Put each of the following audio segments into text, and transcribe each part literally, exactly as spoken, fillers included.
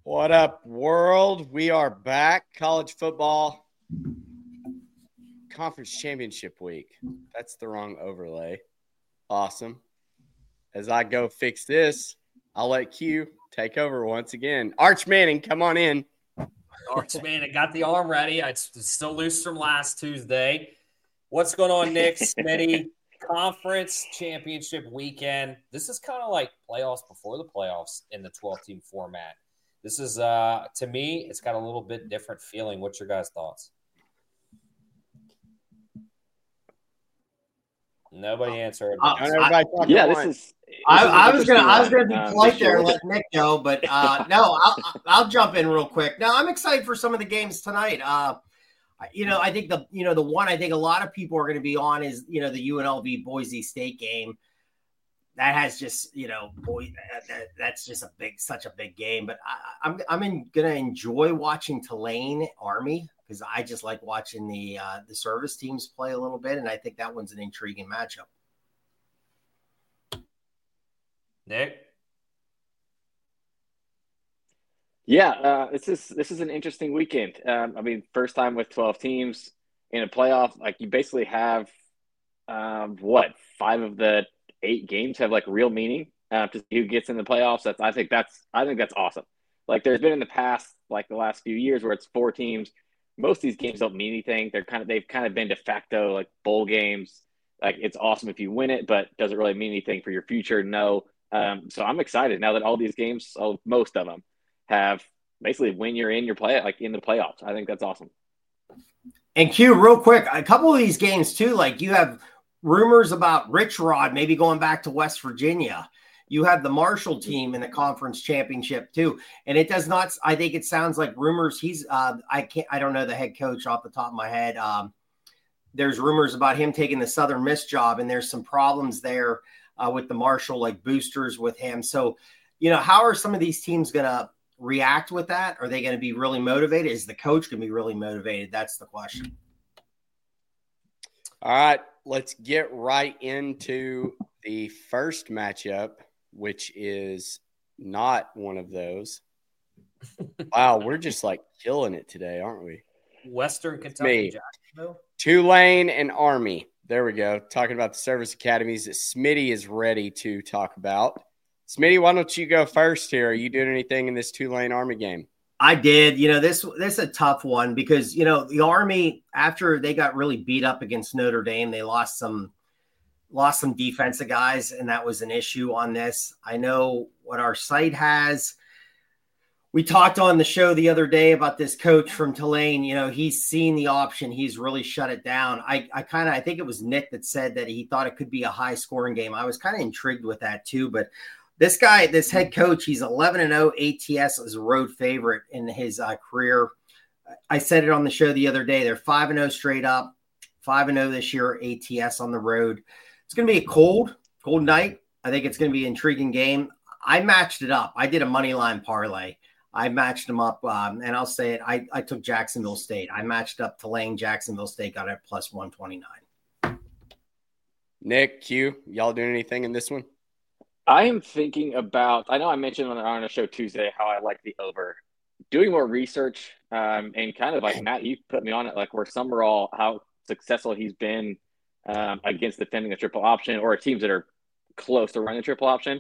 What up, world? We are back. College football conference championship week. That's the wrong overlay. Awesome. As I go fix this, I'll let Q take over once again. Arch Manning, come on in. Arch Manning got the arm ready. It's still loose from last Tuesday. What's going on, Nick? Smitty, conference championship weekend. This is kind of like playoffs before the playoffs in the twelve-team format. This is, uh, to me, it's got a little bit different feeling. What's your guys' thoughts? Nobody answered. Uh, I, yeah, this is. This I, is I was gonna, I was gonna be um, polite there and let Nick go, but uh, no, I'll, I'll jump in real quick. Now, I'm excited for some of the games tonight. Uh, you know, I think the, you know, the one I think a lot of people are going to be on is, you know, the U N L V Boise State game. That has just, you know, boy, that, that's just a big, such a big game. But I, I'm, I'm in, gonna enjoy watching Tulane Army because I just like watching the uh, the service teams play a little bit, and I think that one's an intriguing matchup. Nick? Yeah, uh, this is this is an interesting weekend. Um, I mean, first time with twelve teams in a playoff. Like, you basically have um, what five of the eight games have like real meaning uh, to see who gets in the playoffs. That's I think that's I think that's awesome. Like, there's been in the past, like the last few years, where it's four teams. Most of these games don't mean anything. They're kind of they've kind of been de facto like bowl games. Like, it's awesome if you win it, but does it really mean anything for your future? No. Um, so I'm excited now that all these games, so most of them, have basically when you're in your play, like in the playoffs. I think that's awesome. And Q, real quick, a couple of these games too, like you have rumors about Rich Rod maybe going back to West Virginia. You have the Marshall team in the conference championship too. And it does not, I think it sounds like rumors. He's, uh, I can't, I don't know the head coach off the top of my head. Um, there's rumors about him taking the Southern Miss job, and there's some problems there uh, with the Marshall, like boosters with him. So, you know, how are some of these teams going to react with that? Are they going to be really motivated? Is the coach going to be really motivated? That's the question. All right, let's get right into the first matchup, which is not one of those. Wow, we're just like killing it today, aren't we? Western Kentucky, Jacksonville. Tulane and Army. There we go. Talking about the service academies that Smitty is ready to talk about. Smitty, why don't you go first here? Are you doing anything in this Tulane Army game? I did. You know, this this is a tough one because, you know, the Army, after they got really beat up against Notre Dame, they lost some lost some defensive guys, and that was an issue on this. I know what our site has. We talked on the show the other day about this coach from Tulane. You know, he's seen the option. He's really shut it down. I, I kind of, I think it was Nick that said that he thought it could be a high scoring game. I was kind of intrigued with that too, but this guy, this head coach, he's eleven and oh A T S as a road favorite in his uh, career. I said it on the show the other day. They're five and oh straight up, five and oh this year, A T S on the road. It's going to be a cold, cold night. I think it's going to be an intriguing game. I matched it up. I did a money line parlay. I matched them up, um, and I'll say it. I, I took Jacksonville State. I matched up Tulane, Jacksonville State, got it at plus one twenty-nine. Nick, Q, y'all doing anything in this one? I am thinking about – I know I mentioned on our show Tuesday how I like the over. Doing more research um, and kind of like Matt, you put me on it, like where Summerall, how successful he's been um, against defending a triple option or teams that are close to running a triple option.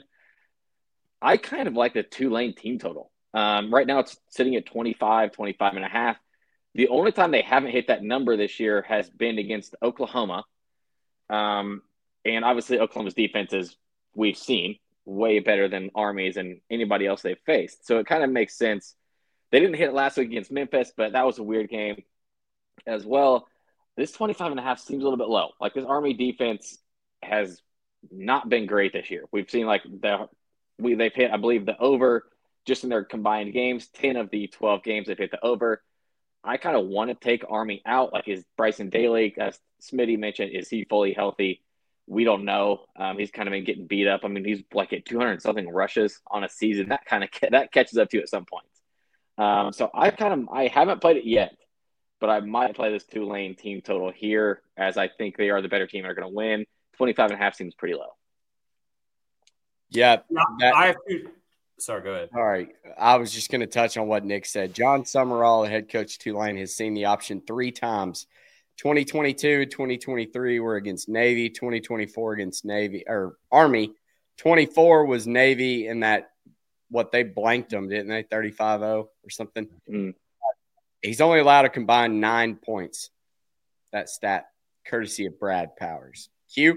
I kind of like the Tulane team total. Um, right now it's sitting at twenty-five, twenty-five and a half. The only time they haven't hit that number this year has been against Oklahoma. Um, and obviously Oklahoma's defense is, we've seen, way better than Army's and anybody else they've faced. So it kind of makes sense. They didn't hit it last week against Memphis, but that was a weird game as well. This twenty-five and a half seems a little bit low. Like, this Army defense has not been great this year. We've seen like the, we, they've hit, I believe, the over just in their combined games. ten of the twelve games they've hit the over. I kind of want to take Army out. Like, is Bryson Daly, as Smitty mentioned, is he fully healthy? We don't know. Um, he's kind of been getting beat up. I mean, he's like at two hundred something rushes on a season. That kind of that catches up to you at some point. Um, so I kind of I haven't played it yet, but I might play this Tulane team total here, as I think they are the better team and are going to win. twenty-five and a half seems pretty low. Yeah, that, I have to Sorry, go ahead. All right. I was just going to touch on what Nick said. John Summerall, head coach Tulane, has seen the option three times. twenty twenty-two, twenty twenty-three were against Navy, twenty twenty-four against Navy or Army. twenty-four was Navy in that what they blanked them, didn't they? thirty-five oh or something. Mm. He's only allowed to combine nine points. That stat, courtesy of Brad Powers. Q?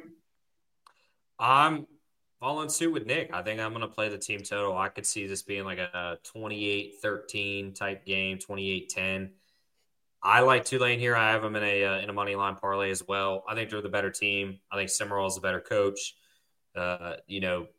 I'm following suit with Nick. I think I'm going to play the team total. I could see this being like a twenty-eight thirteen type game, twenty-eight ten. I like Tulane here. I have them in a uh, in a money line parlay as well. I think they're the better team. I think Summerall is a better coach. Uh, you know,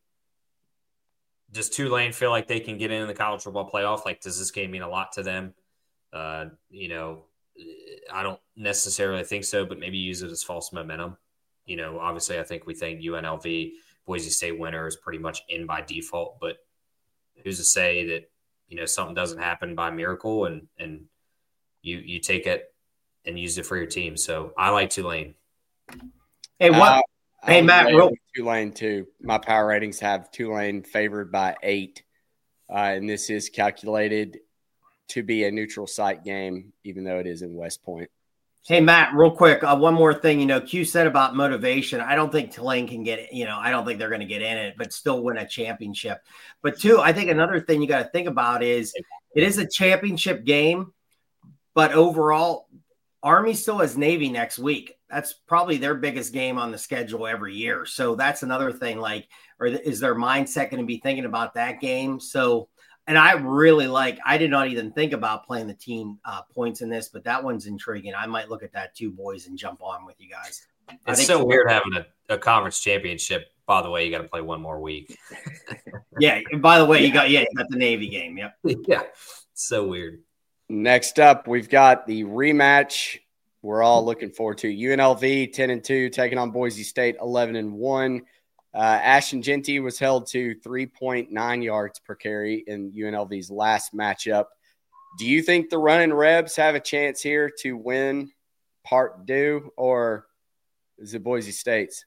does Tulane feel like they can get in the college football playoff? Like, does this game mean a lot to them? Uh, you know, I don't necessarily think so, but maybe use it as false momentum. You know, obviously, I think we think U N L V, Boise State winner is pretty much in by default, but who's to say that, you know, something doesn't happen by miracle and, and you, you take it and use it for your team. So I like Tulane. Hey, what? Uh, hey, Matt, real- Tulane too. My power ratings have Tulane favored by eight. Uh, and this is calculated to be a neutral site game, even though it is in West Point. Hey, Matt, real quick. Uh, one more thing, you know, Q said about motivation. I don't think Tulane can get, you know, I don't think they're going to get in it, but still win a championship. But two, I think another thing you got to think about is it is a championship game, but overall, Army still has Navy next week. That's probably their biggest game on the schedule every year. So that's another thing, like, or is their mindset going to be thinking about that game? So, and I really like, I did not even think about playing the team uh, points in this, but that one's intriguing. I might look at that too, boys, and jump on with you guys. It's so weird having a, a conference championship. By the way, you got to play one more week. Yeah. And by the way, you got, yeah, you got the Navy game. Yep. Yeah. So weird. Next up, we've got the rematch we're all looking forward to. U N L V ten and two taking on Boise State eleven and one. Uh, Ashton Jeanty was held to three point nine yards per carry in U N L V's last matchup. Do you think the Running Rebs have a chance here to win part due, or is it Boise State's?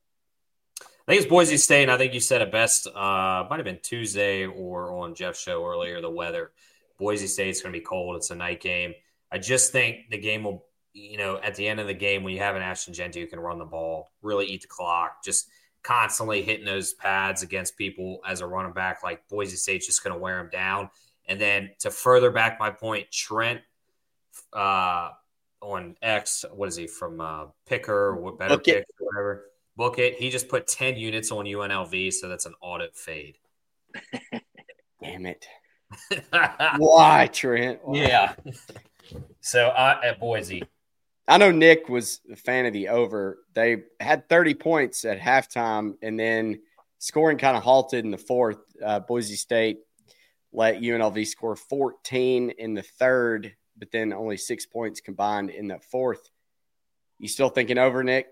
I think it's Boise State, and I think you said it best. Uh, might have been Tuesday or on Jeff's show earlier, the weather. Boise State's going to be cold. It's a night game. I just think the game will, you know, at the end of the game, when you have an Ashton Jeanty who can run the ball, really eat the clock, just constantly hitting those pads against people as a running back, like Boise State's just going to wear them down. And then to further back my point, Trent uh, on X, what is he, from uh, Picker, what better Book pick, it. or whatever. Book it. He just put ten units on U N L V, so that's an audit fade. Damn it. Why, Trent? Why? Yeah. So uh, at Boise. I know Nick was a fan of the over. They had thirty points at halftime, and then scoring kind of halted in the fourth. Uh, Boise State let U N L V score fourteen in the third, but then only six points combined in the fourth. You still thinking over, Nick?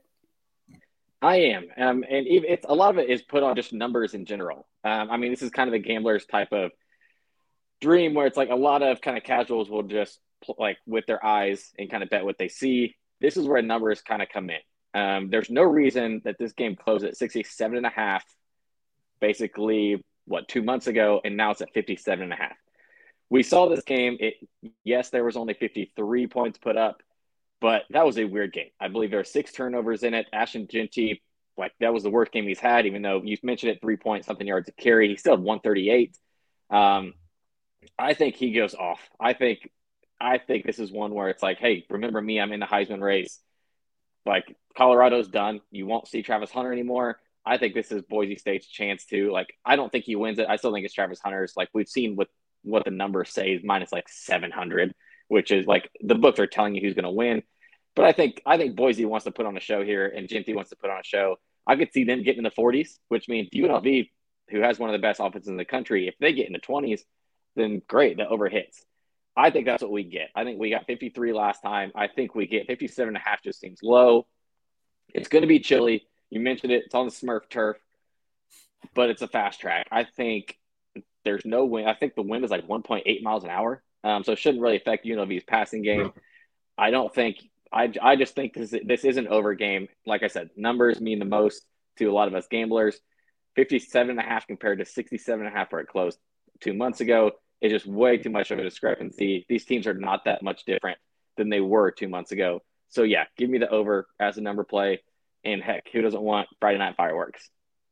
I am. Um, and even, it's a lot of it is put on just numbers in general. Um, I mean, this is kind of the gambler's type of dream where it's like a lot of kind of casuals will just like with their eyes and kind of bet what they see. This is where numbers kind of come in. Um, there's no reason that this game closed at sixty-seven and a half, basically what, two months ago, and now it's at fifty-seven and a half. We saw this game. It, yes, there was only fifty-three points put up, but that was a weird game. I believe there were six turnovers in it. Ashton Jeanty, like that was the worst game he's had, even though you mentioned it, three point something yards of carry. He still had one thirty-eight. Um, I think he goes off. I think I think this is one where it's like, hey, remember me, I'm in the Heisman race. Like, Colorado's done. You won't see Travis Hunter anymore. I think this is Boise State's chance to. Like, I don't think he wins it. I still think it's Travis Hunter's. Like, we've seen what, what the numbers say is minus like seven hundred, which is like the books are telling you who's going to win. But I think I think Boise wants to put on a show here, and Jeanty wants to put on a show. I could see them getting in the forties, which means U N L V, who has one of the best offenses in the country, if they get in the twenties, then great, the over hits. I think that's what we get. I think we got fifty-three last time. I think we get fifty-seven and a half just seems low. It's going to be chilly. You mentioned it. It's on the Smurf turf, but it's a fast track. I think there's no wind. I think the wind is like one point eight miles an hour, um, so it shouldn't really affect U N L V's passing game. I don't think – I I just think this, this is an over game. Like I said, numbers mean the most to a lot of us gamblers. fifty-seven and a half compared to sixty-seven and a half where it closed. two months ago. It's just way too much of a discrepancy. These teams are not that much different than they were two months ago. So, yeah, give me the over as a number play. And, heck, who doesn't want Friday night fireworks?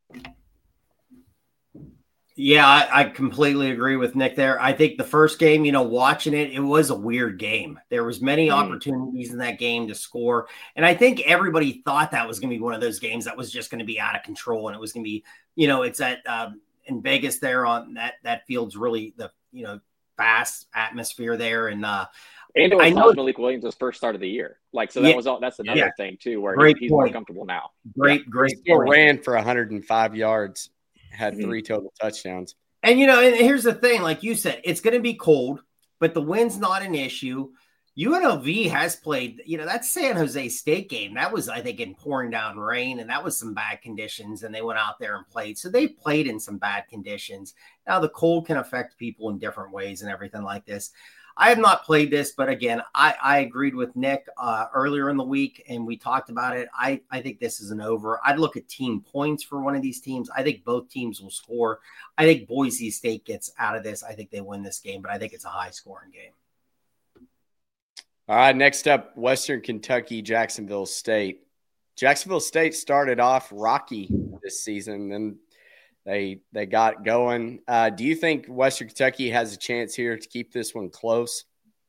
Yeah, I, I completely agree with Nick there. I think the first game, you know, watching it, it was a weird game. There was many mm. opportunities in that game to score. And I think everybody thought that was going to be one of those games that was just going to be out of control. And it was going to be, you know, it's at um, in Vegas there on that, that field's really the, you know, fast atmosphere there. And uh, and it was I know Malik Williams' first start of the year. Like, so that yeah, was all, that's another yeah. thing too, where he, he's more comfortable now. Great, yeah. great. He still ran for one hundred five yards. Had three total touchdowns. And, you know, and here's the thing, like you said, it's going to be cold, but the wind's not an issue. U N L V has played, you know, that San Jose State game. That was, I think, in pouring down rain, and that was some bad conditions, and they went out there and played. So they played in some bad conditions. Now, the cold can affect people in different ways and everything like this. I have not played this, but again, I, I agreed with Nick uh, earlier in the week, and we talked about it. I, I think this is an over. I'd look at team points for one of these teams. I think both teams will score. I think Boise State gets out of this. I think they win this game, but I think it's a high-scoring game. All right, next up, Western Kentucky, Jacksonville State. Jacksonville State started off rocky this season, and They they got going. Uh, do you think Western Kentucky has a chance here to keep this one close?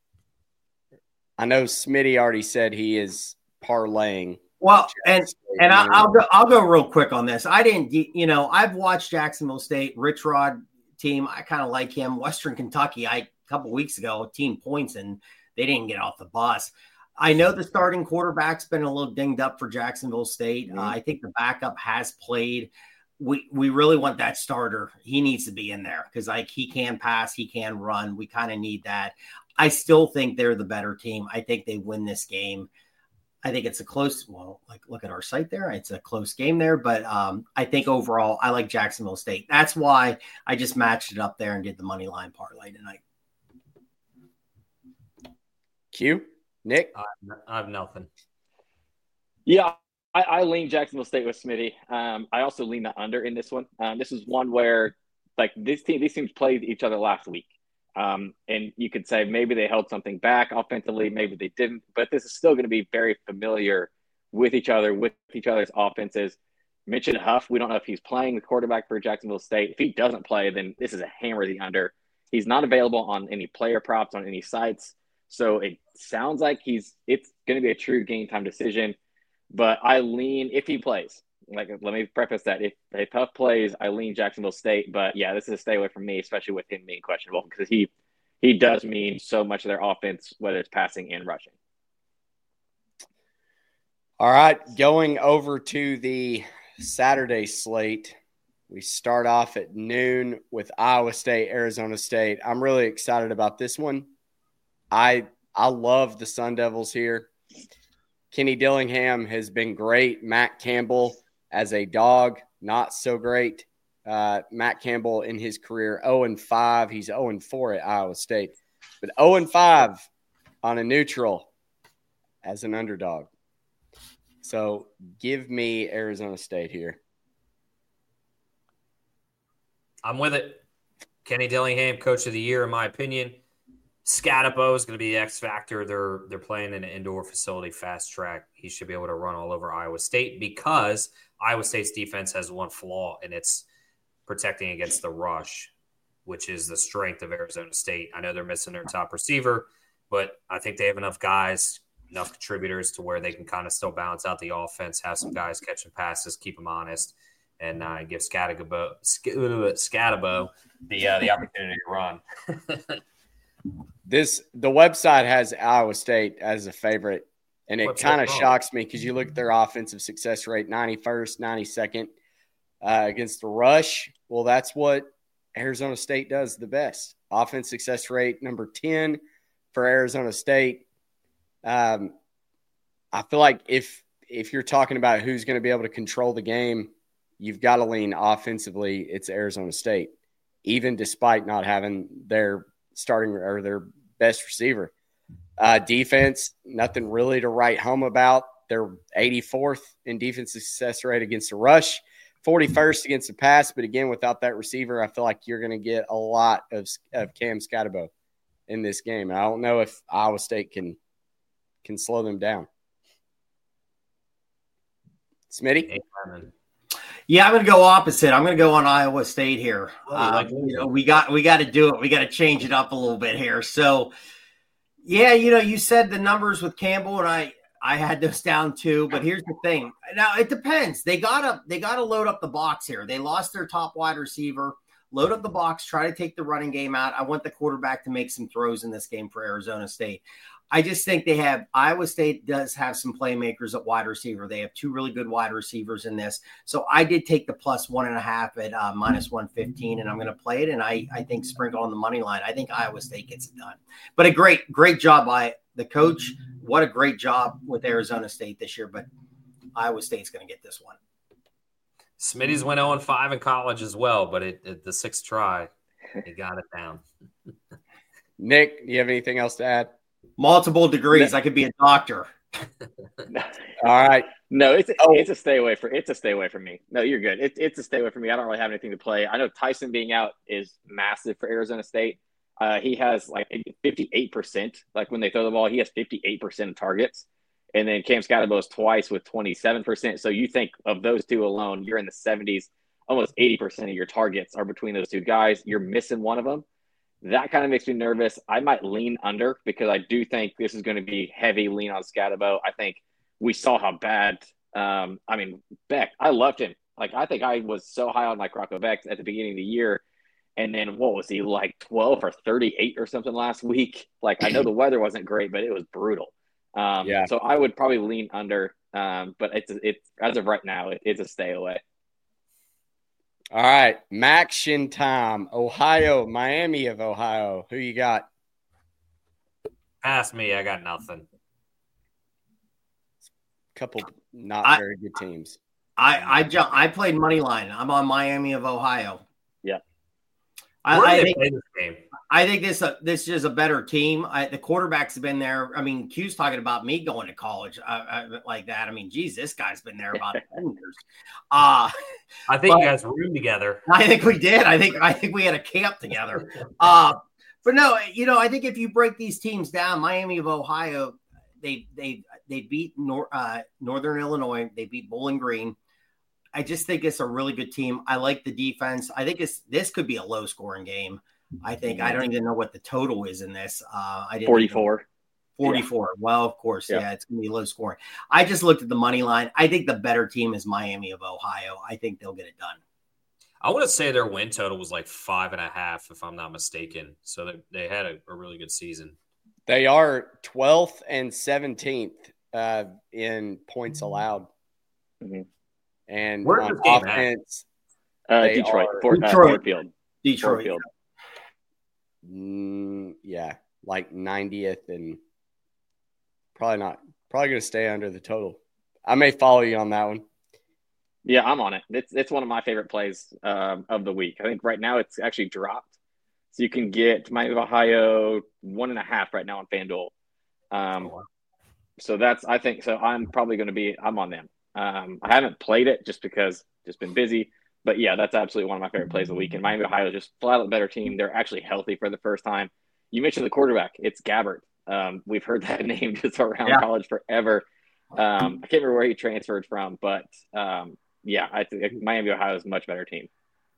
I know Smitty already said he is parlaying. Well, and and I, I'll go I'll go real quick on this. I didn't, you know, I've watched Jacksonville State, Rich Rod team. I kind of like him. Western Kentucky, I a couple weeks ago, team points, and they didn't get off the bus. I know the starting quarterback's been a little dinged up for Jacksonville State. Mm-hmm. Uh, I think the backup has played. We we really want that starter. He needs to be in there because like he can pass, he can run. We kind of need that. I still think they're the better team. I think they win this game. I think it's a close. Well, like look at our site there. It's a close game there, but um, I think overall I like Jacksonville State. That's why I just matched it up there and did the money line parlay tonight. Q, Nick, I have nothing. Yeah. I, I lean Jacksonville State with Smitty. Um, I also lean the under in this one. Um, this is one where, like, this team, these teams played each other last week. Um, and you could say maybe they held something back offensively, maybe they didn't. But this is still going to be very familiar with each other, with each other's offenses. Mitchell Huff, we don't know if he's playing the quarterback for Jacksonville State. If he doesn't play, then this is a hammer the under. He's not available on any player props on any sites. So it sounds like he's it's going to be a true game time decision. But I lean, if he plays, like, let me preface that. If, if Huff plays, I lean Jacksonville State. But, yeah, this is a stay away from me, especially with him being questionable, because he, he does mean so much of their offense, whether it's passing and rushing. All right, going over to the Saturday slate. We start off at noon with Iowa State, Arizona State. I'm really excited about this one. I I love the Sun Devils here. Kenny Dillingham has been great. Matt Campbell as a dog, not so great. Uh, Matt Campbell in his career, oh and five. He's oh and four at Iowa State. But oh and five on a neutral as an underdog. So give me Arizona State here. I'm with it. Kenny Dillingham, coach of the year, in my opinion. Scatabo is going to be the X factor. They're they're playing in an indoor facility, fast track. He should be able to run all over Iowa State because Iowa State's defense has one flaw, and it's protecting against the rush, which is the strength of Arizona State. I know they're missing their top receiver, but I think they have enough guys, enough contributors to where they can kind of still balance out the offense, have some guys catching passes, keep them honest, and uh, give Scatabo, Scatabo the uh, the opportunity to run. This the website has Iowa State as a favorite, and it kind of shocks me because you look at their offensive success rate, ninety-first, ninety-second uh, against the rush. Well, that's what Arizona State does the best. Offense success rate number ten for Arizona State. Um, I feel like if if you're talking about who's going to be able to control the game, you've got to lean offensively. It's Arizona State, even despite not having their starting or their best receiver. Uh, defense, nothing really to write home about. They're eighty-fourth in defensive success rate against the rush, forty-first against the pass, but again, without that receiver, I feel like you're going to get a lot of, of Cam Scatterbo in this game. And I don't know if Iowa State can can slow them down. Smitty? Yeah, I'm going to go opposite. I'm going to go on Iowa State here. Oh, uh, like you know, we got we got to do it. We got to change it up a little bit here. So, yeah, you know, you said the numbers with Campbell, and I I had those down too. But here's the thing. Now it depends. They got to they got to load up the box here. They lost their top wide receiver. Load up the box. Try to take the running game out. I want the quarterback to make some throws in this game for Arizona State. I just think they have – Iowa State does have some playmakers at wide receiver. They have two really good wide receivers in this. So I did take the plus one and a half at uh, minus one fifteen, and I'm going to play it, and I, I think sprinkle on the money line. I think Iowa State gets it done. But a great, great job by the coach. What a great job with Arizona State this year, but Iowa State's going to get this one. Smitty's went oh and five in college as well, but it, it, the sixth try, he got it down. Nick, do you have anything else to add? Multiple degrees. I could be a doctor. All right. No, it's a, Oh. it's a stay away for it's a stay away from me. No, you're good. It's it's a stay away from me. I don't really have anything to play. I know Tyson being out is massive for Arizona State. Uh, he has like fifty-eight percent. Like when they throw the ball, he has fifty-eight percent of targets. And then Cam Scatterbo is twice with twenty-seven percent. So you think of those two alone, you're in the seventies. Almost eighty percent of your targets are between those two guys. You're missing one of them. That kind of makes me nervous. I might lean under because I do think this is going to be heavy lean on Scatterbo. I think we saw how bad um, – I mean, Beck, I loved him. Like, I think I was so high on like Rocco Beck at the beginning of the year. And then what was he, like twelve or thirty-eight or something last week? Like, I know the weather wasn't great, but it was brutal. Um, Yeah. So I would probably lean under. Um, but it's, it's as of right now, it, it's a stay away. All right. Maction time. Ohio, Miami of Ohio. Who you got? Pass me. I got nothing. Couple not I- very good teams. I I ju- I played money line. I'm on Miami of Ohio. Yeah. I, Where do I they think play this game? I think this uh, this is a better team. I, the quarterbacks have been there. I mean, Q's talking about me going to college uh, uh, like that. I mean, geez, this guy's been there about ten years. Uh, I think but- you guys roomed together. I think we did. I think I think we had a camp together. Uh, but no, you know, I think if you break these teams down, Miami of Ohio, they they they beat Nor- uh, Northern Illinois. They beat Bowling Green. I just think it's a really good team. I like the defense. I think it's this could be a low scoring game. I think I don't even know what the total is in this. Uh, I didn't forty-four. forty-four. Yeah. Well, of course, yeah. Yeah. It's gonna be low scoring. I just looked at the money line. I think the better team is Miami of Ohio. I think they'll get it done. I want to say their win total was like five and a half, if I'm not mistaken. So they, they had a, a really good season. They are twelfth and seventeenth uh, in points allowed. Mm-hmm. And Where's on this game at? offense, Uh, They Detroit. are- Fort, uh, Detroit. Ford Field. Ford Detroit. Field. mm, yeah, like ninetieth and probably not. Probably going to stay under the total. I may follow you on that one. Yeah, I'm on it. It's it's one of my favorite plays um, of the week. I think right now it's actually dropped. So you can get Miami of Ohio one and a half right now on FanDuel. Um, Oh, wow. So that's, I think, so I'm probably going to be, I'm on them. Um, I haven't played it just because just been busy. But yeah, that's absolutely one of my favorite plays of the week. And Miami of Ohio is just flat out better team. They're actually healthy for the first time. You mentioned the quarterback. It's Gabbert. Um, we've heard that name just around Yeah. college forever. Um, I can't remember where he transferred from, but um, yeah, I think Miami of Ohio is a much better team.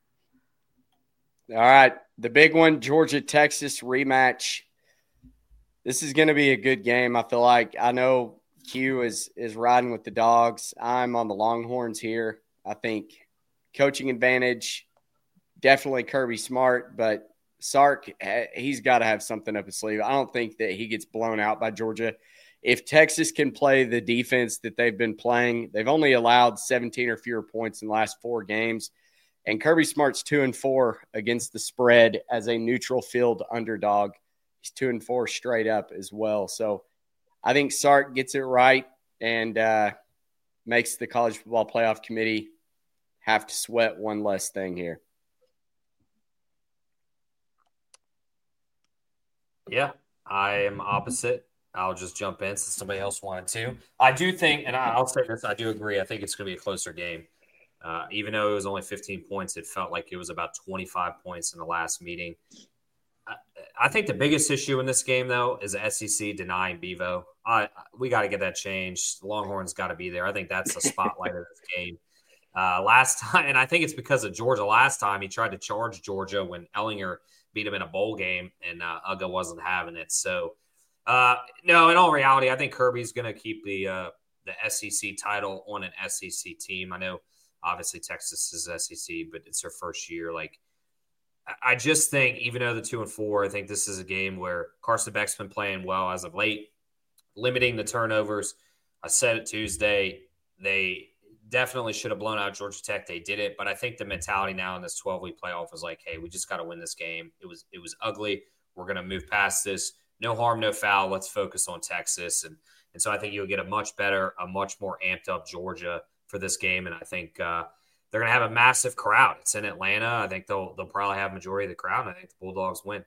All right. The big one, Georgia Texas rematch. This is going to be a good game. I feel like I know Q is is riding with the dogs. I'm on the Longhorns here. I think coaching advantage, definitely Kirby Smart, but Sark, he's got to have something up his sleeve. I don't think that he gets blown out by Georgia. If Texas can play the defense that they've been playing, they've only allowed seventeen or fewer points in the last four games. And Kirby Smart's two and four against the spread as a neutral field underdog. He's two and four straight up as well. So I think Sark gets it right and uh, makes the College Football Playoff Committee have to sweat one less thing here. Yeah, I am opposite. I'll just jump in since somebody else wanted to. I do think, and I'll say this, I do agree. I think it's going to be a closer game. Uh, even though it was only fifteen points, it felt like it was about twenty-five points in the last meeting. I, I think the biggest issue in this game, though, is the S E C denying Bevo. I, we got to get that changed. The Longhorns got to be there. I think that's the spotlight of this game. Uh, last time, and I think it's because of Georgia. Last time he tried to charge Georgia when Ellinger beat him in a bowl game, and uh, Uga wasn't having it. So, uh, no, in all reality, I think Kirby's going to keep the uh, the S E C title on an S E C team. I know, obviously, Texas is S E C, but it's their first year. Like, I just think, even though the two and four, I think this is a game where Carson Beck's been playing well as of late, limiting the turnovers. I said it Tuesday. They definitely should have blown out Georgia Tech. They did it, but I think the mentality now in this twelve-week playoff is like, hey, we just got to win this game. It was it was ugly. We're going to move past this. No harm, no foul. Let's focus on Texas. And and so I think you'll get a much better, a much more amped up Georgia for this game. And I think uh, they're going to have a massive crowd. It's in Atlanta. I think they'll they'll probably have majority of the crowd, and I think the Bulldogs win.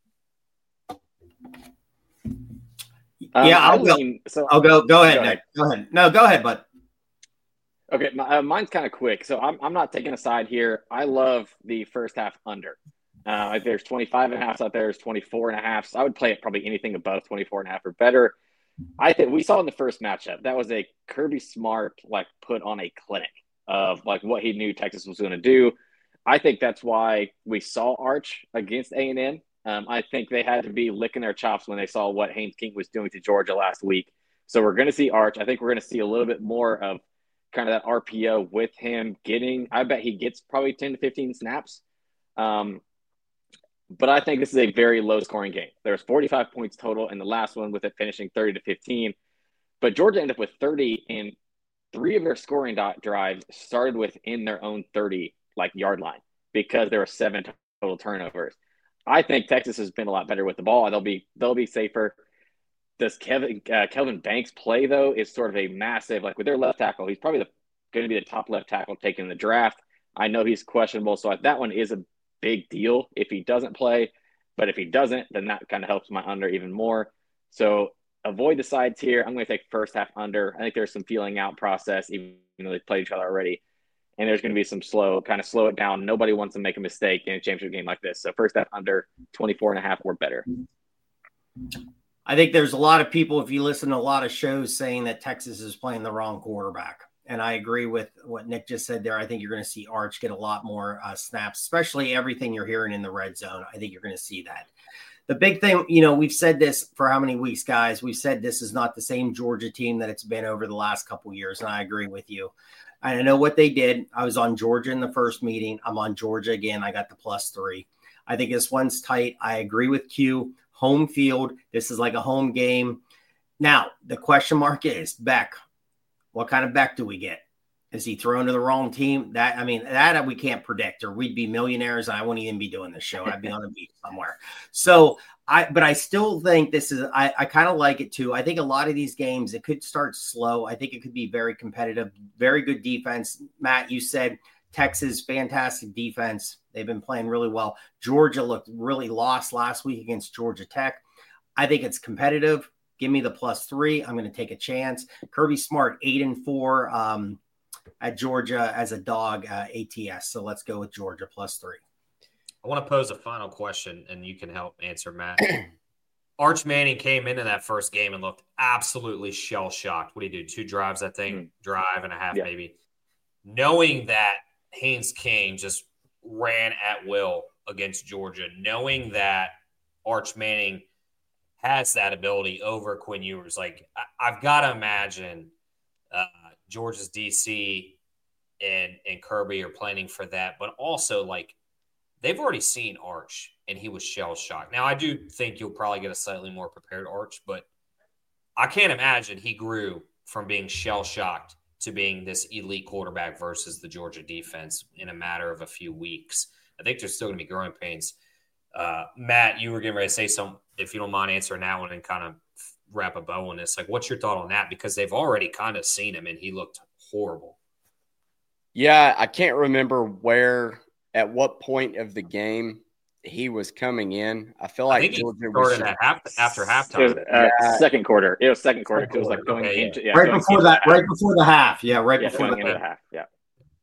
Um, yeah, I'll go. Mean, so, I'll go. Go ahead, go Nick. ahead. Go ahead. No, go ahead, bud. Okay, my, uh, mine's kind of quick. So I'm I'm not taking a side here. I love the first half under. Uh, if there's twenty-five and a half out there, there's twenty-four and a half. So I would play it probably anything above twenty-four and a half or better. I think we saw in the first matchup, that was a Kirby Smart, like, put on a clinic of, like, what he knew Texas was going to do. I think that's why we saw Arch against A and M. Um, I think they had to be licking their chops when they saw what Haynes King was doing to Georgia last week. So we're going to see Arch. I think we're going to see a little bit more of kind of that R P O with him getting – I bet he gets probably ten to fifteen snaps. Um, but I think this is a very low-scoring game. There's forty-five points total in the last one, with it finishing thirty to fifteen. But Georgia ended up with thirty, and three of their scoring drives started within their own thirty like yard line because there were seven total turnovers. I think Texas has been a lot better with the ball. They'll be they'll be safer. Does Kevin uh, Kelvin Banks play, though, is sort of a massive, like with their left tackle, he's probably going to be the top left tackle taken in the draft. I know he's questionable, so that one is a big deal if he doesn't play. But if he doesn't, then that kind of helps my under even more. So avoid the sides here. I'm going to take first half under. I think there's some feeling out process, even though they played each other already. And there's going to be some slow, kind of slow it down. Nobody wants to make a mistake in a championship game like this. So first half under, twenty-four and a half or better. I think there's a lot of people, if you listen to a lot of shows, saying that Texas is playing the wrong quarterback. And I agree with what Nick just said there. I think you're going to see Arch get a lot more uh, snaps, especially everything you're hearing in the red zone. I think you're going to see that. The big thing, you know, we've said this for how many weeks, guys? We've said this is not the same Georgia team that it's been over the last couple of years, and I agree with you. I know what they did. I was on Georgia in the first meeting. I'm on Georgia again. I got the plus three. I think this one's tight. I agree with Q. Home field. This is like a home game. Now, the question mark is Beck. What kind of Beck do we get? Is he thrown to the wrong team? That I mean, that we can't predict, or we'd be millionaires, and I wouldn't even be doing this show. I'd be on a beach somewhere. So I, but I still think this is, I, I kind of like it too. I think a lot of these games, it could start slow. I think it could be very competitive, very good defense. Matt, you said Texas, fantastic defense. They've been playing really well. Georgia looked really lost last week against Georgia Tech. I think it's competitive. Give me the plus three. I'm going to take a chance. Kirby Smart, eight and four um, at Georgia as a dog, uh, A T S. So let's go with Georgia plus three. I want to pose a final question, and you can help answer, Matt. Arch Manning came into that first game and looked absolutely shell-shocked. What do you do? Two drives, I think, mm-hmm. drive and a half, yeah. maybe. Knowing that Haynes King just ran at will against Georgia, knowing that Arch Manning has that ability over Quinn Ewers. Like, I, I've got to imagine uh, Georgia's D C and, and Kirby are planning for that, but also, like, they've already seen Arch, and he was shell-shocked. Now, I do think you'll probably get a slightly more prepared Arch, but I can't imagine he grew from being shell-shocked to being this elite quarterback versus the Georgia defense in a matter of a few weeks. I think there's still going to be growing pains. Uh, Matt, you were getting ready to say something, if you don't mind answering that one and kind of wrap a bow on this. Like, what's your thought on that? Because they've already kind of seen him, and he looked horrible. Yeah, I can't remember where – at what point of the game he was coming in. I feel like I think Georgia he was at half, after halftime. It was, uh, yeah. Second quarter. It was second quarter. Second it was like going okay, into yeah. yeah, right before that. Right before the half. Yeah, right yeah, before the half. half. Yeah.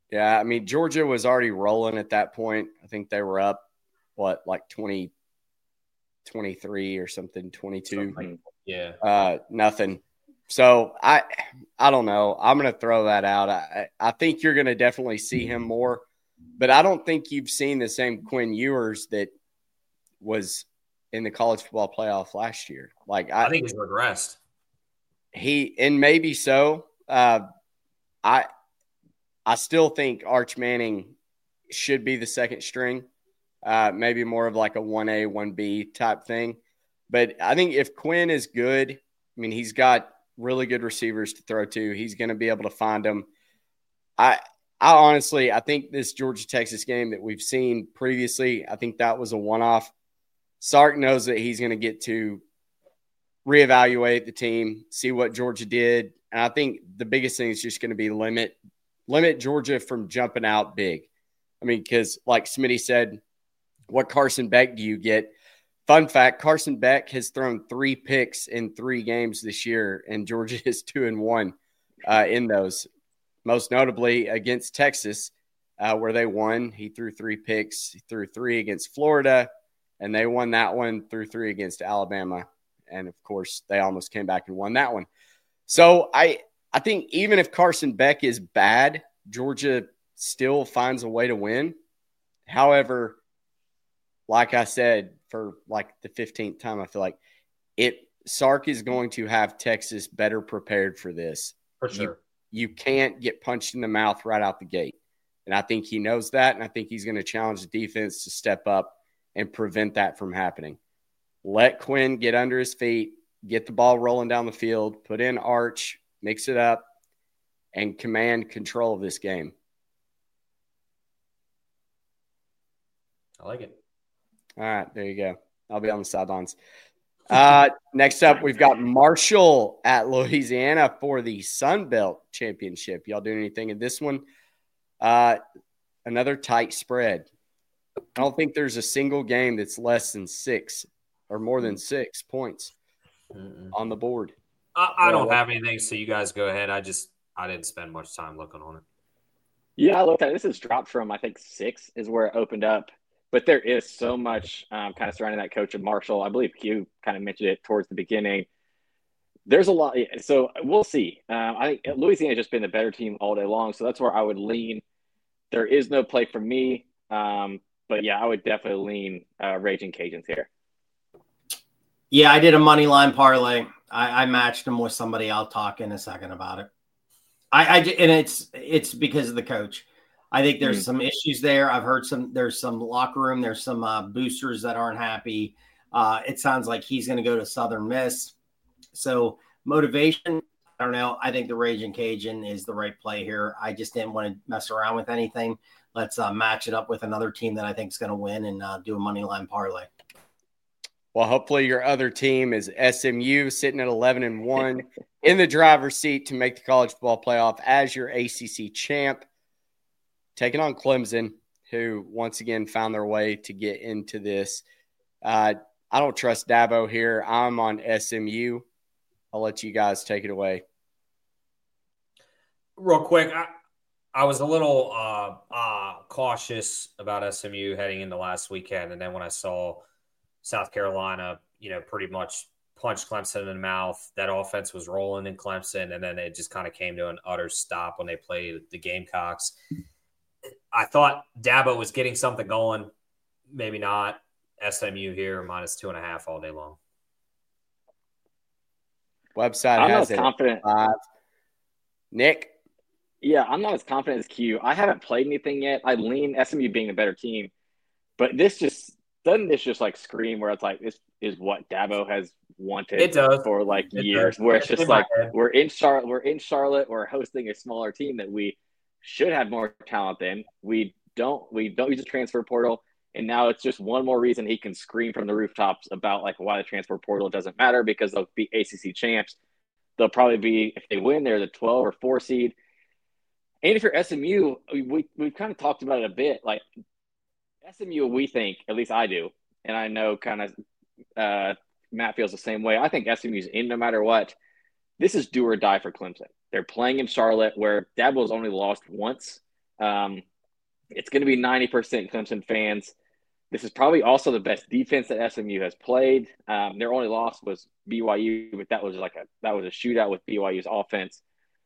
Yeah, I mean, Georgia was already rolling at that point. I think they were up, what, like twenty, twenty-three or something, twenty-two. Something like, yeah. Uh, nothing. So I I don't know. I'm going to throw that out. I, I think you're going to definitely see him more, but I don't think you've seen the same Quinn Ewers that was in the college football playoff last year. Like I, I think he's regressed. He and maybe so. Uh, I I still think Arch Manning should be the second string, uh, maybe more of like a one A, one B type thing. But I think if Quinn is good, I mean, he's got really good receivers to throw to. He's going to be able to find them. I I honestly, I think this Georgia-Texas game that we've seen previously, I think that was a one-off. Sark knows that he's going to get to reevaluate the team, see what Georgia did. And I think the biggest thing is just going to be limit limit Georgia from jumping out big. I mean, because like Smitty said, what Carson Beck do you get? Fun fact, Carson Beck has thrown three picks in three games this year, and Georgia is two and one uh, in those. Most notably against Texas, uh, where they won. He threw three picks. He threw three against Florida, and they won that one, threw three against Alabama. And, of course, they almost came back and won that one. So I I think even if Carson Beck is bad, Georgia still finds a way to win. However, like I said, for like the fifteenth time, I feel like it Sark is going to have Texas better prepared for this. For sure. You, you can't get punched in the mouth right out the gate. And I think he knows that, and I think he's going to challenge the defense to step up and prevent that from happening. Let Quinn get under his feet, get the ball rolling down the field, put in Arch, mix it up, and command control of this game. I like it. All right, there you go. I'll be on the sidelines. Uh, next up, we've got Marshall at Louisiana for the Sun Belt Championship. Y'all doing anything in this one? Uh, another tight spread. I don't think there's a single game that's less than six or more than six points Mm-mm. on the board. I, I don't have anything, so you guys go ahead. I just I didn't spend much time looking on it. Yeah, I looked at it. This has dropped from, I think, six is where it opened up. But there is so much um, kind of surrounding that coach of Marshall. I believe Q kind of mentioned it towards the beginning. There's a lot. So we'll see. Um, I think Louisiana has just been the better team all day long. So that's where I would lean. There is no play for me. Um, but, yeah, I would definitely lean uh, Raging Cajuns here. Yeah, I did a money line parlay. I, I matched them with somebody. I'll talk in a second about it. I, I and it's it's because of the coach. I think there's mm-hmm. some issues there. I've heard some, there's some locker room. There's some uh, boosters that aren't happy. Uh, it sounds like he's going to go to Southern Miss. So motivation, I don't know. I think the Raging Cajun is the right play here. I just didn't want to mess around with anything. Let's uh, match it up with another team that I think is going to win and uh, do a money line parlay. Well, hopefully your other team is S M U, sitting at eleven and one in the driver's seat to make the college football playoff as your A C C champ. Taking on Clemson, who once again found their way to get into this. Uh, I don't trust Dabo here. I'm on S M U. I'll let you guys take it away. Real quick, I, I was a little uh, uh, cautious about S M U heading into last weekend, and then when I saw South Carolina, you know, pretty much punched Clemson in the mouth, that offense was rolling in Clemson, and then it just kind of came to an utter stop when they played the Gamecocks. I thought Dabo was getting something going. Maybe not. S M U here, minus two and a half all day long. Website I'm has not it. Confident. Five. Nick? Yeah, I'm not as confident as Q. I haven't played anything yet. I lean S M U being a better team. But this just – doesn't this just, like, scream where it's like this is what Dabo has wanted it does. for, like, it years, does. where it's it's just like we're in Charlotte, we're in Charlotte, we're hosting a smaller team that we – should have more talent than. We don't we don't use the transfer portal, and now it's just one more reason he can scream from the rooftops about like why the transfer portal doesn't matter, because they'll be A C C champs. They'll probably be, if they win, they're the twelve or four seed. And if you're S M U, we we've kind of talked about it a bit. Like S M U, we think, at least I do, and I know kind of uh, Matt feels the same way. I think S M U's in no matter what. This is do or die for Clemson. They're playing in Charlotte, where Dabo's only lost once Um, it's going to be ninety percent Clemson fans. This is probably also the best defense that S M U has played. Um, their only loss was B Y U, but that was like a that was a shootout with B Y U's offense.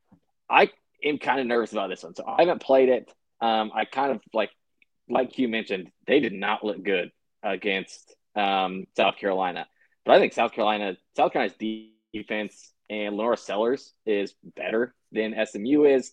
I am kind of nervous about this one, so I haven't played it. Um, I kind of like, like you mentioned, they did not look good against um, South Carolina, but I think South Carolina, South Carolina's defense and Lenora Sellers is better than S M U is.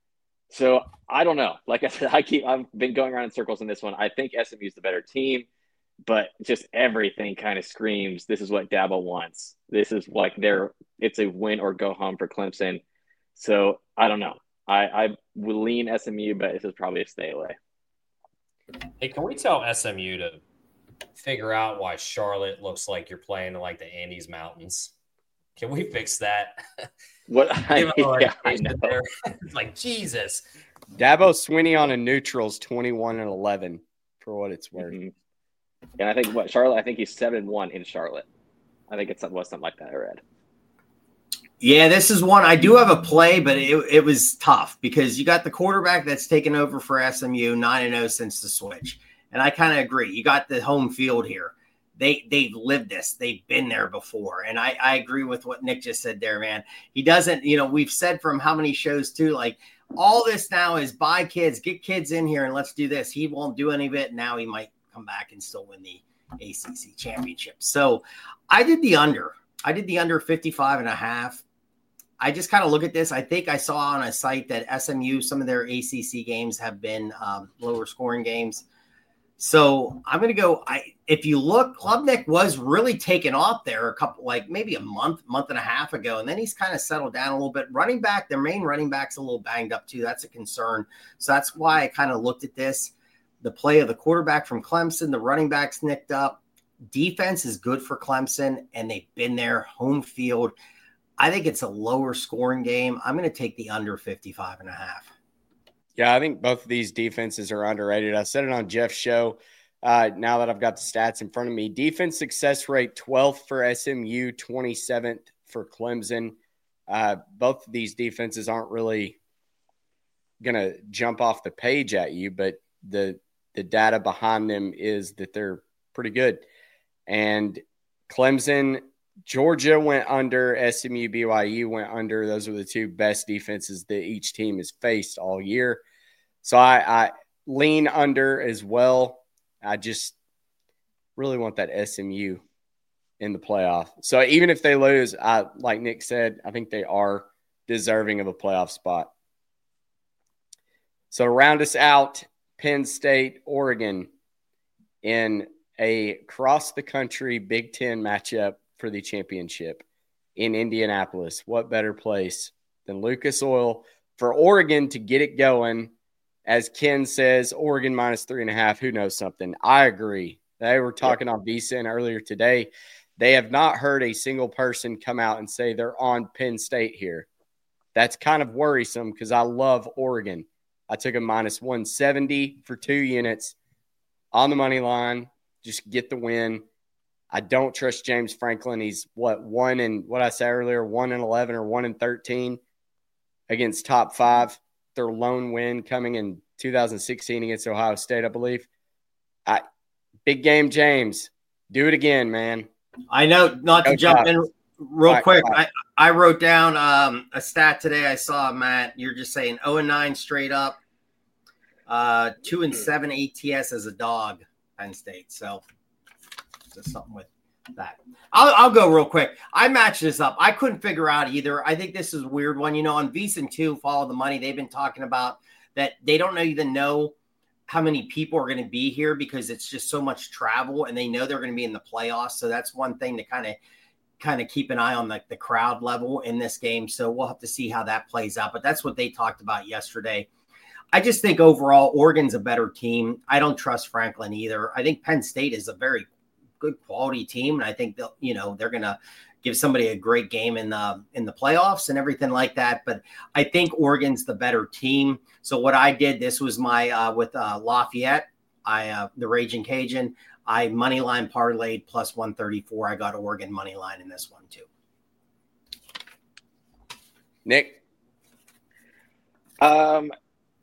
So I don't know. Like I said, I keep I've been going around in circles in this one. I think S M U is the better team, but just everything kind of screams this is what Dabo wants. This is like their it's a win or go home for Clemson. So I don't know. I, I will lean S M U, but this is probably a stay away. Hey, can we tell S M U to figure out why Charlotte looks like you're playing in like the Andes Mountains? Can we fix that? What I, yeah, I know. Like Jesus. Dabo Swinney on a neutral's twenty-one and eleven for what it's worth. Mm-hmm. And I think what Charlotte, I think he's seven and one in Charlotte. I think it's was something like that I read. Yeah, this is one I do have a play, but it, it was tough because you got the quarterback that's taken over for S M U nine and oh since the switch. And I kind of agree. You got the home field here. They, they've lived this. They've been there before. And I, I agree with what Nick just said there, man. He doesn't, you know, we've said from how many shows too, like all this now is buy kids, get kids in here and let's do this. He won't do any of it. Now he might come back and still win the A C C championship. So I did the under. I did the under fifty-five and a half. I just kind of look at this. I think I saw on a site that S M U, some of their A C C games have been um, lower scoring games. So I'm going to go. I if you look, Klubnik was really taken off there a couple, like maybe a month, month and a half ago, and then he's kind of settled down a little bit. Running back, their main running back's a little banged up too. That's a concern. So that's why I kind of looked at this. The play of the quarterback from Clemson, the running back's nicked up. Defense is good for Clemson, and they've been there, home field. I think it's a lower scoring game. I'm going to take the under fifty-five and a half. Yeah, I think both of these defenses are underrated. I said it on Jeff's show. Uh, now that I've got the stats in front of me, defense success rate twelfth for S M U, twenty-seventh for Clemson. Uh, both of these defenses aren't really going to jump off the page at you, but the the data behind them is that they're pretty good. And Clemson, Georgia went under, S M U, B Y U went under. Those are the two best defenses that each team has faced all year. So I, I lean under as well. I just really want that S M U in the playoff. So even if they lose, I, like Nick said, I think they are deserving of a playoff spot. So to round us out, Penn State, Oregon in a cross-the-country Big Ten matchup for the championship in Indianapolis. What better place than Lucas Oil for Oregon to get it going? As Ken says, Oregon minus three and a half. Who knows something? I agree. They were talking yep. on V S I N earlier today. They have not heard a single person come out and say they're on Penn State here. That's kind of worrisome because I love Oregon. I took a minus one seventy for two units on the money line. Just get the win. I don't trust James Franklin. He's what one and what I said earlier, one and eleven or one and thirteen against top five. Their lone win coming in two thousand sixteen against Ohio State, I believe. I, big game, James. Do it again, man. I know not to Go jump top. in real Right, quick. right. I, I wrote down um, a stat today. I saw, Matt, you're just saying oh and nine straight up, uh, two and seven A T S as a dog, Penn State. So just something with that. I'll, I'll go real quick. I matched this up. I couldn't figure out either. I think this is a weird one. You know, on V S I N two, Follow the Money, they've been talking about that they don't even know how many people are going to be here because it's just so much travel and they know they're going to be in the playoffs. So that's one thing to kind of kind of keep an eye on like the crowd level in this game. So we'll have to see how that plays out. But that's what they talked about yesterday. I just think overall Oregon's a better team. I don't trust Franklin either. I think Penn State is a very good quality team. And I think they'll, you know, they're going to give somebody a great game in the, in the playoffs and everything like that. But I think Oregon's the better team. So what I did, this was my, uh, with uh, Lafayette, I, uh, the Raging Cajun, I money line parlayed plus one thirty-four. I got Oregon money line in this one too. Nick. Um,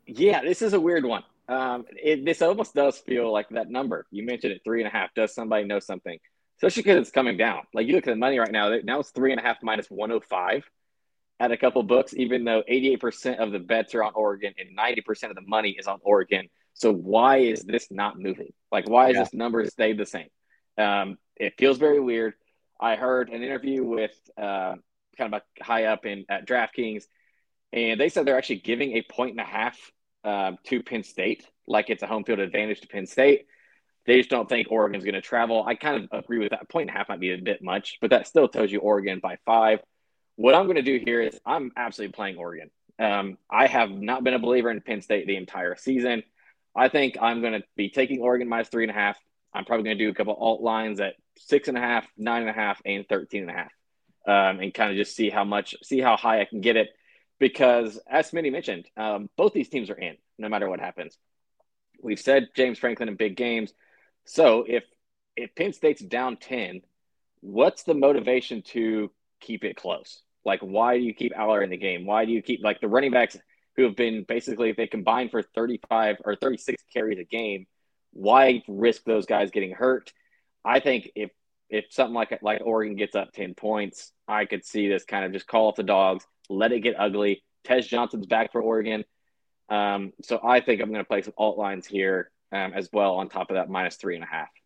Yeah, this is a weird one. Um, it, this almost does feel like that number. You mentioned it, three and a half. Does somebody know something? Especially because it's coming down. Like you look at the money right now, now it's three and a half minus one oh five at a couple books, even though eighty-eight percent of the bets are on Oregon and ninety percent of the money is on Oregon. So why is this not moving? Like, why is Yeah. this number stayed the same? Um, it feels very weird. I heard an interview with uh, kind of a high up in at DraftKings, and they said they're actually giving a point and a half uh, to Penn State, like it's a home field advantage to Penn State. They just don't think Oregon's going to travel. I kind of agree with that. A point and a half might be a bit much, but that still tells you Oregon by five. What I'm going to do here is I'm absolutely playing Oregon. Um, I have not been a believer in Penn State the entire season. I think I'm going to be taking Oregon minus three and a half. I'm probably going to do a couple alt lines at six and a half, nine and a half, and thirteen and a half, um, and kind of just see how much, see how high I can get it. Because as Smitty mentioned, um, both these teams are in no matter what happens. We've said James Franklin in big games. So if if Penn State's down ten, what's the motivation to keep it close? Like, why do you keep Aller in the game? Why do you keep, like, the running backs who have been basically, they combine for thirty-five or thirty-six carries a game, why risk those guys getting hurt? I think if if something like like Oregon gets up ten points, I could see this kind of just call off the dogs, let it get ugly. Tez Johnson's back for Oregon. Um, so I think I'm going to play some alt lines here um, as well on top of that minus three and a half.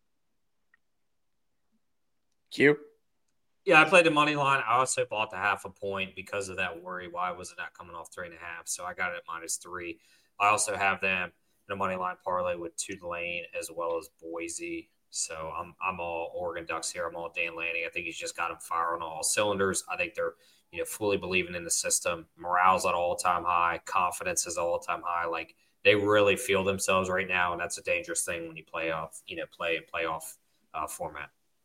Q? Yeah, I played the money line. I also bought the half a point because of that worry. Why was it not coming off three and a half? So I got it at minus three. I also have them in a money line parlay with Tulane as well as Boise. So I'm I'm all Oregon Ducks here. I'm all Dan Lanning. I think he's just got them firing on all cylinders. I think they're you know fully believing in the system. Morale's at all time high. Confidence is all time high. Like they really feel themselves right now, and that's a dangerous thing when you play off you know play a playoff uh, format.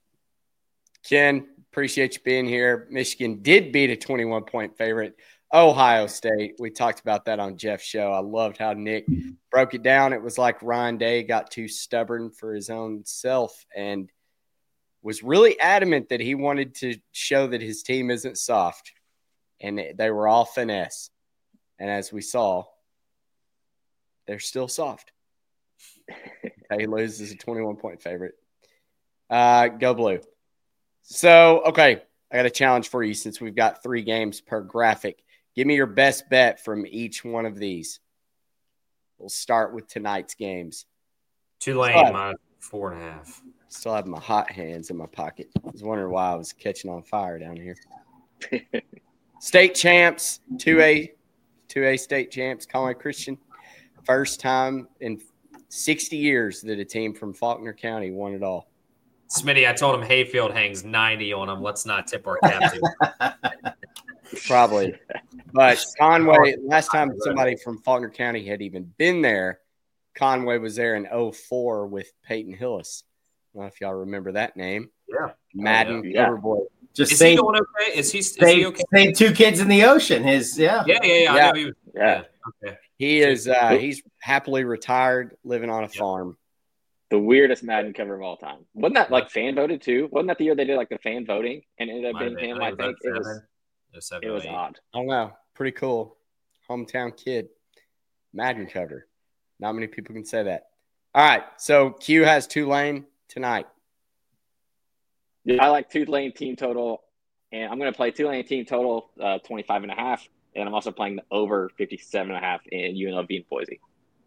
Ken, appreciate you being here. Michigan did beat a twenty-one point favorite, Ohio State. We talked about that on Jeff's show. I loved how Nick broke it down. It was like Ryan Day got too stubborn for his own self and was really adamant that he wanted to show that his team isn't soft. And they were all finesse. And as we saw, they're still soft. He loses a twenty-one point favorite. Uh, go Blue. So, okay, I got a challenge for you since we've got three games per graphic. Give me your best bet from each one of these. We'll start with tonight's games. Tulane minus four and a half. Still have my hot hands in my pocket. I was wondering why I was catching on fire down here. State champs, two A, two A state champs, Conway Christian. First time in sixty years that a team from Faulkner County won it all. Smitty, I told him Hayfield hangs ninety on him. Let's not tip our cap to. Probably. But Conway, last time somebody from Faulkner County had even been there, Conway was there in oh four with Peyton Hillis. I don't know if y'all remember that name. Yeah. Madden oh, yeah. Overboy. Just is say, he doing okay? Is he, is say, he okay? say two kids in the ocean. His yeah. Yeah, yeah, yeah. Yeah. I know he was, Yeah. yeah. Okay. He is uh, he's happily retired, living on a farm. The weirdest Madden cover of all time. Wasn't that like fan voted too? Wasn't that the year they did like the fan voting and it ended up Might have being been. him? I think it was. It was, seven, It was eight. odd. I don't know. Pretty cool. Hometown kid. Madden cover. Not many people can say that. All right. So Q has Tulane tonight. Yeah, I like Tulane team total, and I'm going to play Tulane team total uh, twenty-five and a half, and I'm also playing the over fifty-seven and a half in U N L V and Boise.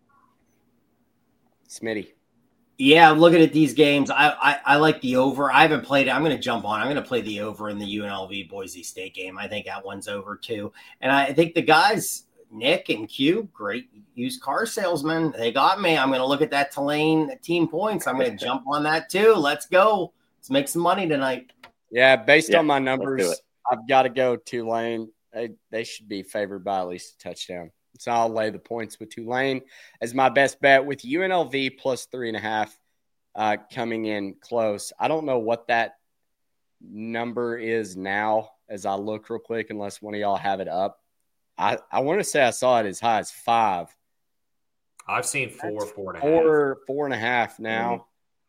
Smitty. Yeah, I'm looking at these games. I, I I like the over. I haven't played it. I'm going to jump on. I'm going to play the over in the U N L V Boise State game. I think that one's over too. And I think the guys, Nick and Q, great used car salesmen. They got me. I'm going to look at that Tulane team points. I'm going to jump on that too. Let's go. Let's make some money tonight. Yeah, based Yeah, on my let's do numbers, it. I've got to go Tulane. They, they should be favored by at least a touchdown. So I'll lay the points with Tulane as my best bet with U N L V plus three and a half uh, coming in close. I don't know what that number is now as I look real quick, unless one of y'all have it up. I, I want to say I saw it as high as five. I've seen four, That's four and a half. Four, four and a half now.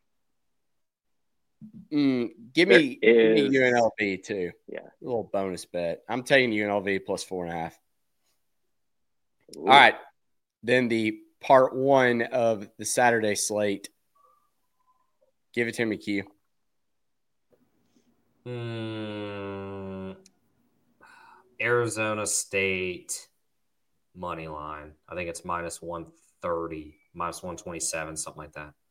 Mm, give me, There give me is- U N L V too. Yeah. A little bonus bet. I'm taking U N L V plus four and a half. Ooh. All right. then the part one of the Saturday slate. Give it to me, Q. Mm, Arizona State money line. I think it's minus one thirty, minus one twenty-seven, something like that.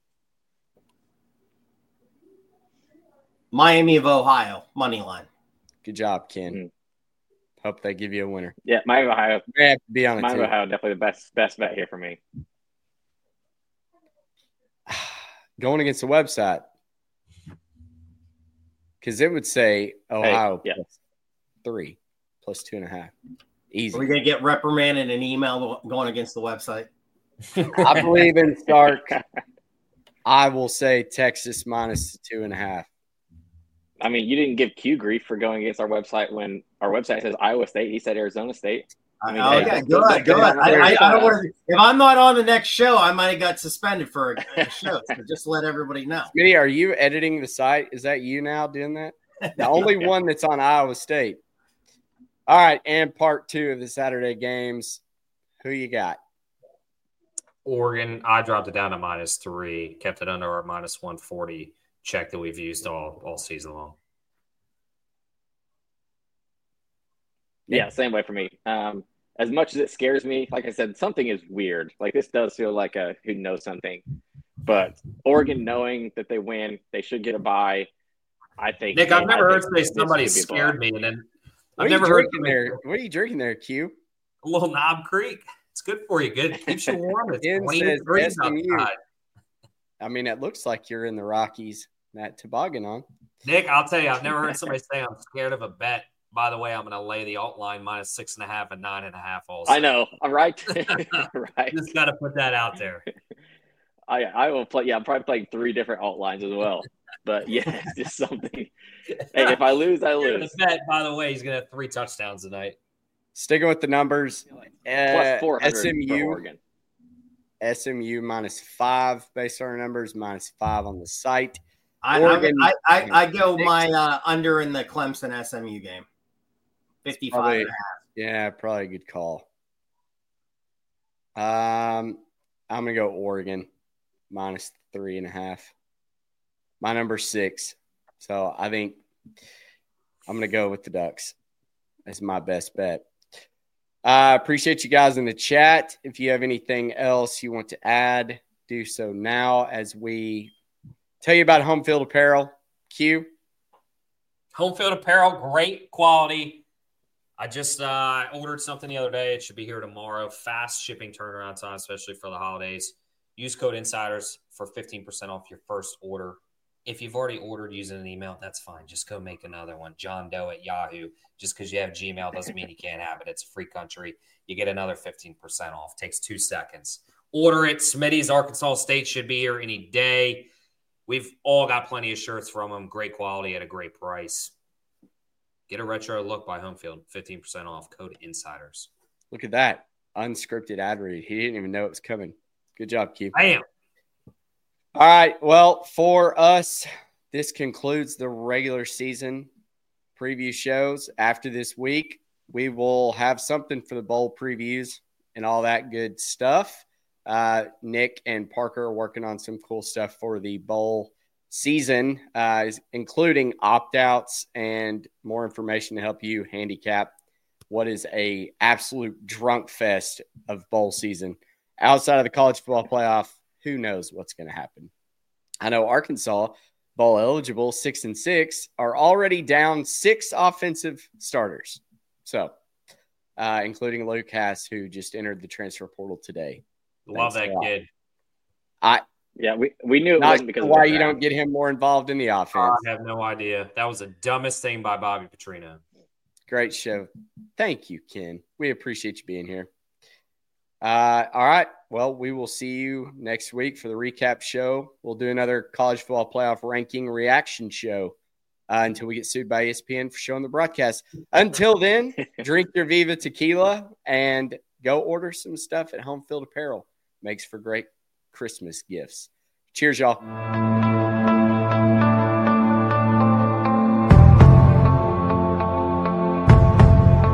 Miami of Ohio money line. Good job, Ken. Mm. Hope they give you a winner. Yeah, Miami of Ohio. You may have to be on it Miami too. of Ohio definitely the best best bet here for me. Going against the website. Because it would say Ohio hey, yeah. plus three, plus two and a half. Easy. Are we going to get reprimanded in an email going against the website? I believe in Stark. I will say Texas minus two and a half. I mean, you didn't give Q grief for going against our website when our website says Iowa State. He said Arizona State. I mean, oh, hey, yeah, good, good, good. I, I, I don't want to, if I'm not on the next show, I might have got suspended for a, a show. So just to let everybody know. Smitty, are you editing the site? Is that you now doing that? The only one that's on Iowa State. All right, and part two of the Saturday games. Who you got? Oregon, I dropped it down to minus three, kept it under our minus one forty check that we've used all, all season long. Yeah, same way for me. Um, as much as it scares me, like I said, something is weird. Like this does feel like a who knows something. But Oregon knowing that they win, they should get a bye. I think. Nick, I've never I heard somebody somebody scared me, and then what I've never heard somebody, there. What are you drinking there, Q? A little Knob Creek. It's good for you. Good, keeps you warm. It's Ken twenty says degrees S M U. outside. I mean, it looks like you're in the Rockies. That toboggan on. Nick, I'll tell you, I've never heard somebody say I'm scared of a bet. By the way, I'm going to lay the alt line minus six and a half and nine and a half. Also, I know. All right, right. Just got to put that out there. I I will play. Yeah, I'm probably playing three different alt lines as well. But yeah, it's just something. Hey, if I lose, I lose. The bet, by the way, he's going to have three touchdowns tonight. Sticking with the numbers, Plus four hundred S M U, for Oregon. S M U minus five based on our numbers, minus five on the site. I, Oregon, I, I, I go my uh, under in the Clemson S M U game. fifty-five probably, and a half. Yeah, probably a good call. Um, I'm going to go Oregon minus three and a half. My number six. So I think I'm going to go with the Ducks. That's my best bet. I uh, appreciate you guys in the chat. If you have anything else you want to add, do so now as we tell you about Home Field Apparel. Q. Home Field Apparel, great quality. I just uh, ordered something the other day. It should be here tomorrow. Fast shipping turnaround time, especially for the holidays. Use code Insiders for fifteen percent off your first order. If you've already ordered using an email, that's fine. Just go make another one. John Doe at Yahoo. Just because you have Gmail doesn't mean you can't have it. It's a free country. You get another fifteen percent off. Takes two seconds. Order it. Smitty's Arkansas State should be here any day. We've all got plenty of shirts from them. Great quality at a great price. Get a retro look by Homefield. fifteen percent off. Code Insiders. Look at that. Unscripted ad read. He didn't even know it was coming. Good job, Q. Bam. All right. Well, for us, this concludes the regular season preview shows. After this week, we will have something for the bowl previews and all that good stuff. Uh, Nick and Parker are working on some cool stuff for the bowl season, uh, including opt-outs and more information to help you handicap what is a absolute drunk fest of bowl season. Outside of the college football playoff, who knows what's going to happen? I know Arkansas, bowl eligible, six and six, are already down six offensive starters. So, uh, including Luke Hass, who just entered the transfer portal today. Love Thanks that kid. I yeah, we, we knew it not wasn't because sure of why the you draft. don't get him more involved in the offense. I have no idea. That was the dumbest thing by Bobby Petrino. Great show. Thank you, Ken. We appreciate you being here. Uh, all right. Well, we will see you next week for the recap show. We'll do another college football playoff ranking reaction show uh, until we get sued by E S P N for showing the broadcast. Until then, drink your Viva tequila and go order some stuff at Home Field Apparel. Makes for great Christmas gifts. Cheers, y'all.